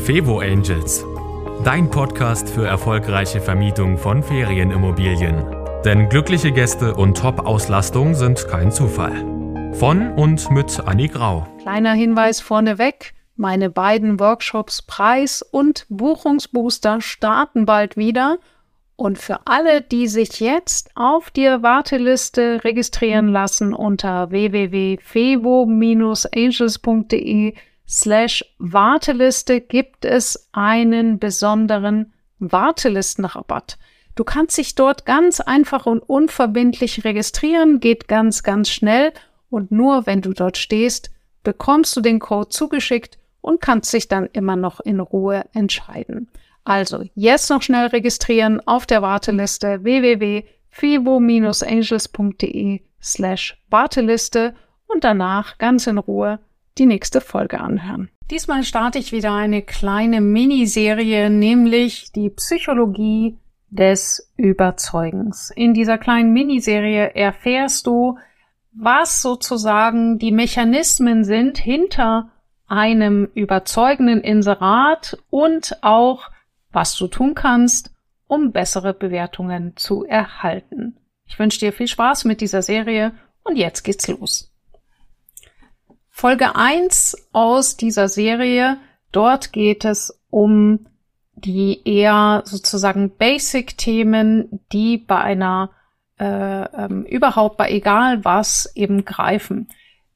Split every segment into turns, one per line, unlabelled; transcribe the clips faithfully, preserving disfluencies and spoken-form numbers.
Fevo Angels, dein Podcast für erfolgreiche Vermietung von Ferienimmobilien. Denn glückliche Gäste und Top-Auslastung sind kein Zufall. Von und mit Anni Grau.
Kleiner Hinweis vorneweg, meine beiden Workshops Preis- und Buchungsbooster starten bald wieder. Und für alle, die sich jetzt auf die Warteliste registrieren lassen unter w w w punkt fevo angels punkt de slash Warteliste gibt es einen besonderen Wartelistenrabatt. Du kannst dich dort ganz einfach und unverbindlich registrieren, geht ganz, ganz schnell und nur wenn du dort stehst, bekommst du den Code zugeschickt und kannst dich dann immer noch in Ruhe entscheiden. Also jetzt noch schnell registrieren auf der Warteliste w w w punkt fevo angels punkt de slash Warteliste und danach ganz in Ruhe die nächste Folge anhören. Diesmal starte ich wieder eine kleine Miniserie, nämlich die Psychologie des Überzeugens. In dieser kleinen Miniserie erfährst du, was sozusagen die Mechanismen sind hinter einem überzeugenden Inserat und auch was du tun kannst, um bessere Bewertungen zu erhalten. Ich wünsche dir viel Spaß mit dieser Serie und jetzt geht's los. Folge eins aus dieser Serie, dort geht es um die eher sozusagen Basic-Themen, die bei einer, äh, ähm, überhaupt bei egal was eben greifen.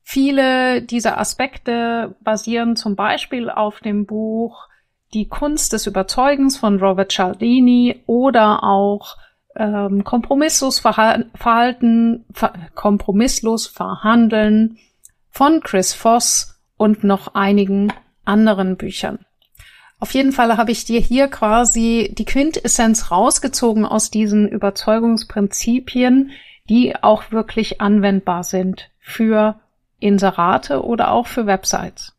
Viele dieser Aspekte basieren zum Beispiel auf dem Buch Die Kunst des Überzeugens von Robert Cialdini oder auch ähm, Kompromisslos Verhalten, ver Kompromisslos Verhandeln von Chris Voss und noch einigen anderen Büchern. Auf jeden Fall habe ich dir hier quasi die Quintessenz rausgezogen aus diesen Überzeugungsprinzipien, die auch wirklich anwendbar sind für Inserate oder auch für Websites.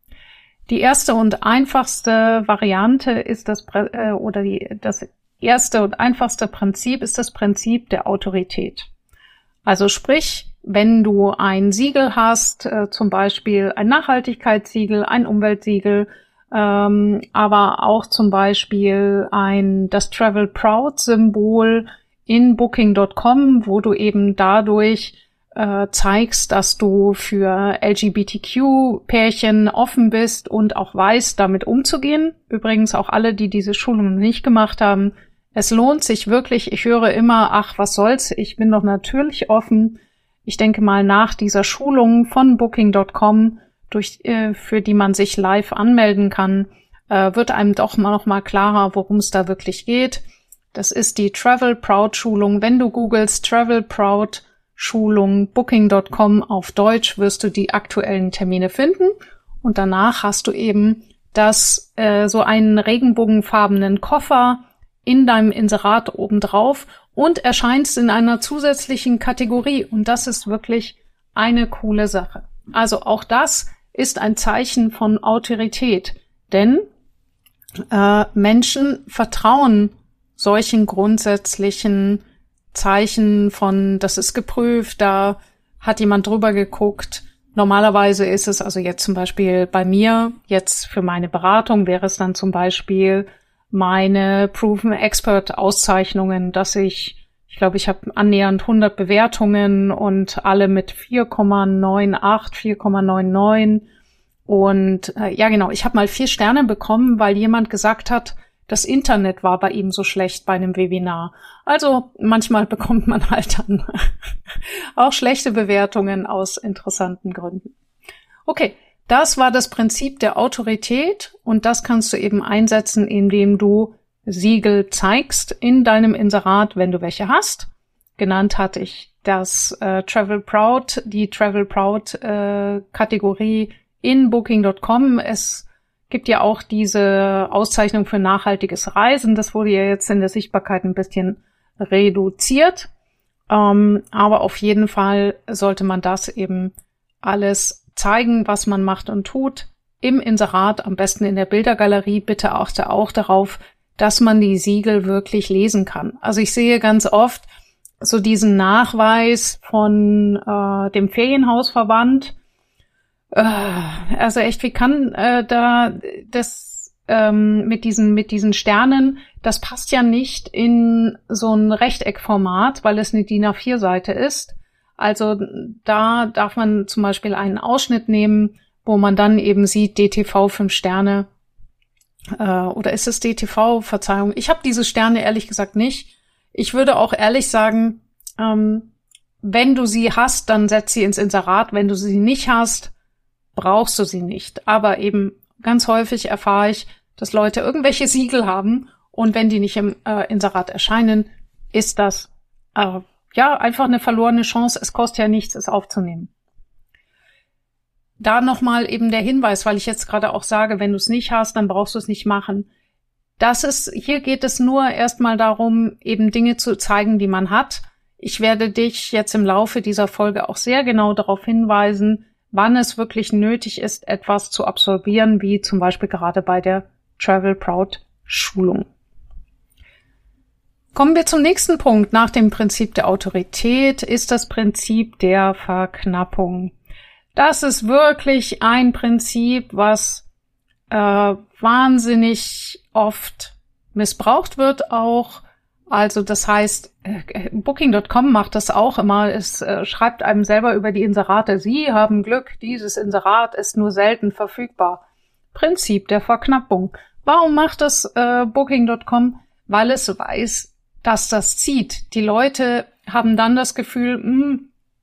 Die erste und einfachste Variante ist das, äh, oder die, das erste und einfachste Prinzip ist das Prinzip der Autorität. Also sprich, wenn du ein Siegel hast, äh, zum Beispiel ein Nachhaltigkeitssiegel, ein Umweltsiegel, ähm, aber auch zum Beispiel ein, das Travel Proud Symbol in booking punkt com, wo du eben dadurch Äh, zeigst, dass du für L G B T Q-Pärchen offen bist und auch weißt, damit umzugehen. Übrigens auch alle, die diese Schulung nicht gemacht haben. Es lohnt sich wirklich. Ich höre immer, ach, was soll's, ich bin doch natürlich offen. Ich denke mal, nach dieser Schulung von booking punkt com, durch, äh, für die man sich live anmelden kann, äh, wird einem doch mal noch mal klarer, worum es da wirklich geht. Das ist die Travel Proud Schulung. Wenn du googelst Travel Proud Schulung booking punkt com auf Deutsch, wirst du die aktuellen Termine finden und danach hast du eben das äh, so einen regenbogenfarbenen Koffer in deinem Inserat obendrauf und erscheinst in einer zusätzlichen Kategorie und das ist wirklich eine coole Sache. Also auch das ist ein Zeichen von Autorität, denn äh, Menschen vertrauen solchen grundsätzlichen Zeichen von, das ist geprüft, da hat jemand drüber geguckt. Normalerweise ist es, also jetzt zum Beispiel bei mir, jetzt für meine Beratung wäre es dann zum Beispiel meine Proven Expert Auszeichnungen, dass ich, ich glaube, ich habe annähernd hundert Bewertungen und alle mit vier Komma achtundneunzig, vier Komma neunundneunzig und äh, ja genau, ich habe mal vier Sterne bekommen, weil jemand gesagt hat, das Internet war bei ihm so schlecht bei einem Webinar. Also manchmal bekommt man halt dann auch schlechte Bewertungen aus interessanten Gründen. Okay, das war das Prinzip der Autorität und das kannst du eben einsetzen, indem du Siegel zeigst in deinem Inserat, wenn du welche hast. Genannt hatte ich das äh, Travel Proud, die Travel Proud äh, Kategorie in booking punkt com. Es gibt ja auch diese Auszeichnung für nachhaltiges Reisen. Das wurde ja jetzt in der Sichtbarkeit ein bisschen reduziert. Ähm, aber auf jeden Fall sollte man das eben alles zeigen, was man macht und tut. Im Inserat, am besten in der Bildergalerie. Bitte achte auch darauf, dass man die Siegel wirklich lesen kann. Also ich sehe ganz oft so diesen Nachweis von äh, dem Ferienhausverband. Äh, also echt, wie kann äh, da das ähm, mit diesen, mit diesen Sternen, das passt ja nicht in so ein Rechteckformat, weil es eine D I N A vier Seite ist. Also da darf man zum Beispiel einen Ausschnitt nehmen, wo man dann eben sieht, D T V fünf Sterne. Äh, oder ist es D T V? Verzeihung. Ich habe diese Sterne ehrlich gesagt nicht. Ich würde auch ehrlich sagen, ähm, wenn du sie hast, dann setz sie ins Inserat. Wenn du sie nicht hast, brauchst du sie nicht. Aber eben ganz häufig erfahre ich, dass Leute irgendwelche Siegel haben und wenn die nicht im äh, Inserat erscheinen, ist das äh, ja einfach eine verlorene Chance. Es kostet ja nichts, es aufzunehmen. Da nochmal eben der Hinweis, weil ich jetzt gerade auch sage, wenn du es nicht hast, dann brauchst du es nicht machen. Das ist, hier geht es nur erstmal darum, eben Dinge zu zeigen, die man hat. Ich werde dich jetzt im Laufe dieser Folge auch sehr genau darauf hinweisen, wann es wirklich nötig ist, etwas zu absolvieren, wie zum Beispiel gerade bei der Travel Proud Schulung. Kommen wir zum nächsten Punkt. Nach dem Prinzip der Autorität ist das Prinzip der Verknappung. Das ist wirklich ein Prinzip, was äh, wahnsinnig oft missbraucht wird auch. Also das heißt, äh, Booking Punkt com macht das auch immer. Es äh, schreibt einem selber über die Inserate, Sie haben Glück, dieses Inserat ist nur selten verfügbar. Prinzip der Verknappung. Warum macht das äh, Booking Punkt com? Weil es weiß, dass das zieht. Die Leute haben dann das Gefühl, mh,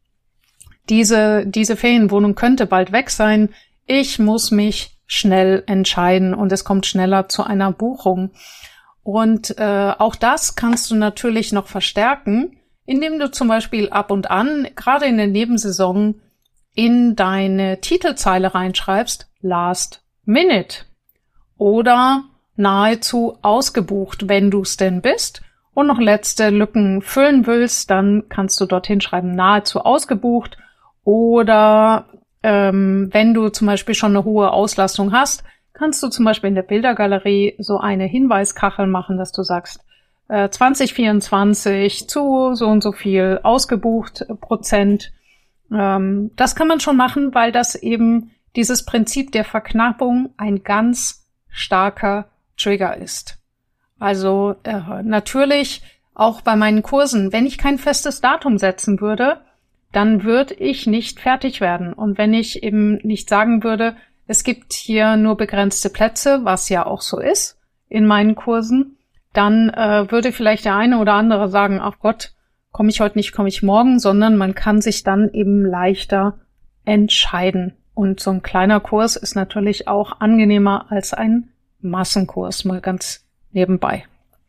diese, diese Ferienwohnung könnte bald weg sein. Ich muss mich schnell entscheiden und es kommt schneller zu einer Buchung. Und äh, auch das kannst du natürlich noch verstärken, indem du zum Beispiel ab und an, gerade in der Nebensaison, in deine Titelzeile reinschreibst, Last Minute oder nahezu ausgebucht, wenn du es denn bist und noch letzte Lücken füllen willst, dann kannst du dorthin schreiben, nahezu ausgebucht. Oder ähm, wenn du zum Beispiel schon eine hohe Auslastung hast, kannst du zum Beispiel in der Bildergalerie so eine Hinweiskachel machen, dass du sagst, äh, zwanzig vierundzwanzig zu so und so viel ausgebucht Prozent. Ähm, das kann man schon machen, weil das eben dieses Prinzip der Verknappung ein ganz starker Trigger ist. Also äh, natürlich auch bei meinen Kursen, wenn ich kein festes Datum setzen würde, dann würde ich nicht fertig werden. Und wenn ich eben nicht sagen würde, es gibt hier nur begrenzte Plätze, was ja auch so ist in meinen Kursen, dann äh, würde vielleicht der eine oder andere sagen, ach Gott, komme ich heute nicht, komme ich morgen, sondern man kann sich dann eben leichter entscheiden. Und so ein kleiner Kurs ist natürlich auch angenehmer als ein Massenkurs, mal ganz nebenbei.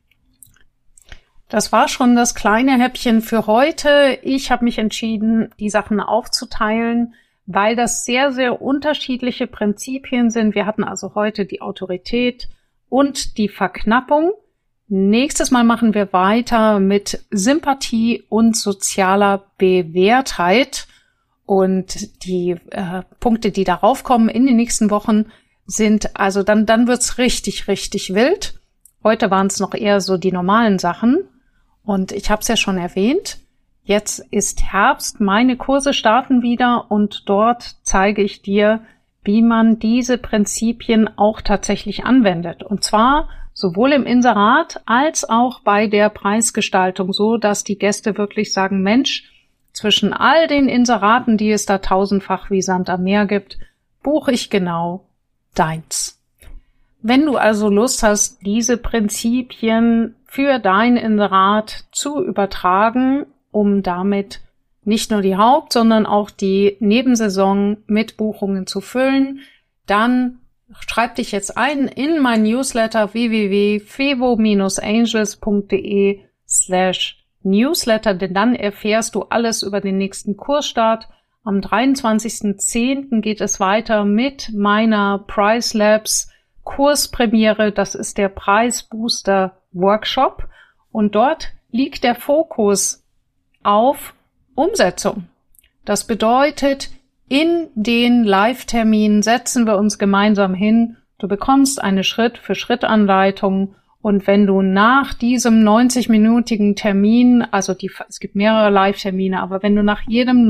Das war schon das kleine Häppchen für heute. Ich habe mich entschieden, die Sachen aufzuteilen, weil das sehr, sehr unterschiedliche Prinzipien sind. Wir hatten also heute die Autorität und die Verknappung. Nächstes Mal machen wir weiter mit Sympathie und sozialer Bewährtheit. Und die äh, Punkte, die darauf kommen in den nächsten Wochen, sind, also dann, dann wird's richtig, richtig wild. Heute waren es noch eher so die normalen Sachen. Und ich habe es ja schon erwähnt, jetzt ist Herbst, meine Kurse starten wieder und dort zeige ich dir, wie man diese Prinzipien auch tatsächlich anwendet. Und zwar sowohl im Inserat als auch bei der Preisgestaltung, so dass die Gäste wirklich sagen, Mensch, zwischen all den Inseraten, die es da tausendfach wie Sand am Meer gibt, buche ich genau deins. Wenn du also Lust hast, diese Prinzipien für dein Inserat zu übertragen, um damit nicht nur die Haupt-, sondern auch die Nebensaison mit Buchungen zu füllen, dann schreib dich jetzt ein in mein Newsletter w w w punkt fevo Bindestrich angels punkt de slash Newsletter, denn dann erfährst du alles über den nächsten Kursstart. Am dreiundzwanzigsten zehnten geht es weiter mit meiner Price Labs Kurspremiere. Das ist der Preisbooster Workshop und dort liegt der Fokus auf Umsetzung. Das bedeutet, in den Live-Terminen setzen wir uns gemeinsam hin. Du bekommst eine Schritt-für-Schritt-Anleitung und wenn du nach diesem neunzig-minütigen Termin, also die, es gibt mehrere Live-Termine, aber wenn du nach jedem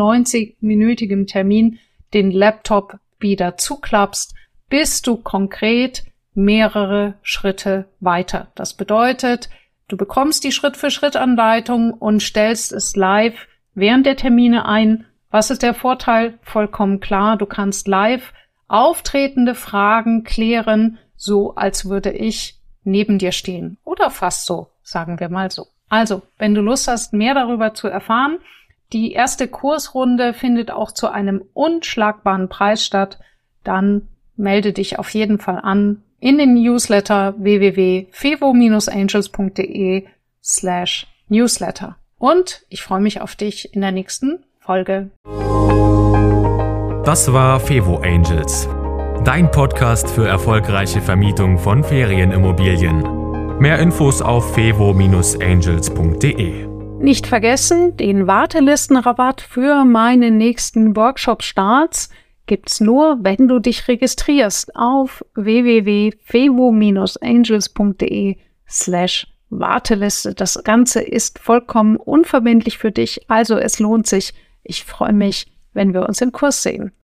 neunzig-minütigen Termin den Laptop wieder zuklappst, bist du konkret mehrere Schritte weiter. Das bedeutet, du bekommst die Schritt-für-Schritt-Anleitung und stellst es live während der Termine ein. Was ist der Vorteil? Vollkommen klar, du kannst live auftretende Fragen klären, so als würde ich neben dir stehen. Oder fast so, sagen wir mal so. Also, wenn du Lust hast, mehr darüber zu erfahren, die erste Kursrunde findet auch zu einem unschlagbaren Preis statt, dann melde dich auf jeden Fall an in den Newsletter w w w punkt fevo Bindestrich angels punkt de slash newsletter. Und ich freue mich auf dich in der nächsten Folge.
Das war Fevo Angels, dein Podcast für erfolgreiche Vermietung von Ferienimmobilien. Mehr Infos auf fevo Bindestrich angels punkt de.
Nicht vergessen, den Wartelistenrabatt für meine nächsten Workshop-Starts gibt's nur, wenn du dich registrierst auf w w w punkt fevo Bindestrich angels punkt de slash Warteliste. Das Ganze ist vollkommen unverbindlich für dich, also es lohnt sich. Ich freue mich, wenn wir uns im Kurs sehen.